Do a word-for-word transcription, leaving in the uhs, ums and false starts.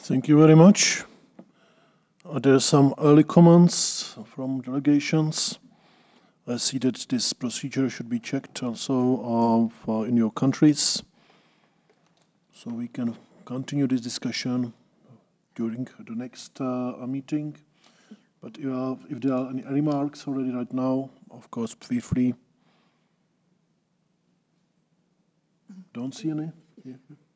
Thank you very much. Are there some early comments from delegations? I see that this procedure should be checked also uh, for in your countries, so we can continue this discussion during the next uh, meeting. But uh, if there are any remarks already right now, of course, feel free. Don't see any? Yeah.